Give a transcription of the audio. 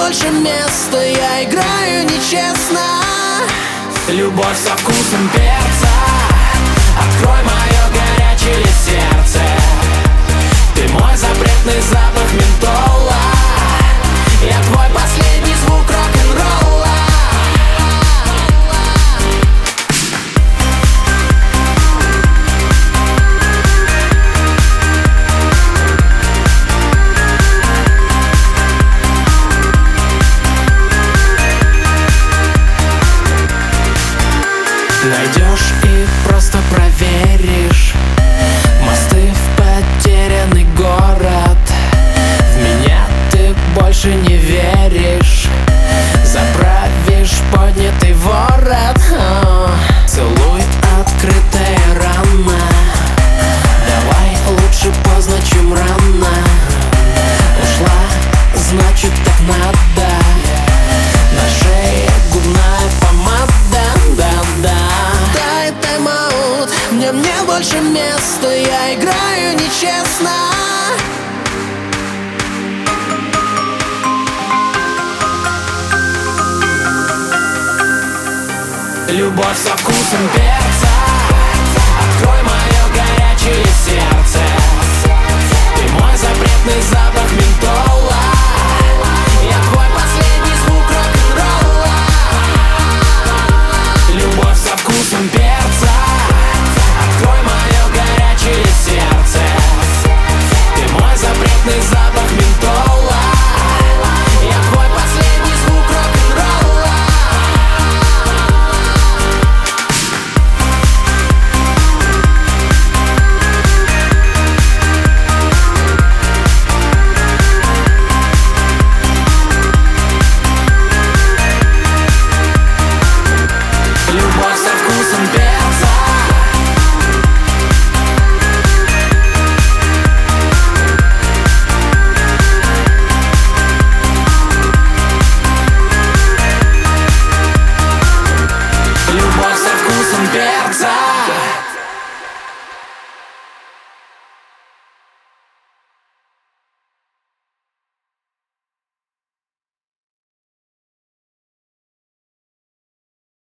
больше места, я играю нечестно. Любовь со вкусом перца, открой мое горячее сердце. Ты мой запретный запах ментола, я твой последний звук рок-н-ролла. Найдешь и просто проверишь мосты в потерянный город. В меня ты больше не веришь, заправишь поднятый ворот. Целуй открытая рана, давай лучше поздно, чем рано. Ушла, значит так надо, на шее губная помада, да-да. Дай тайм-аут, мне больше места, я играю нечестно. Любовь со вкусом перца, открой мое горячее сердце. Ты мой запретный запах.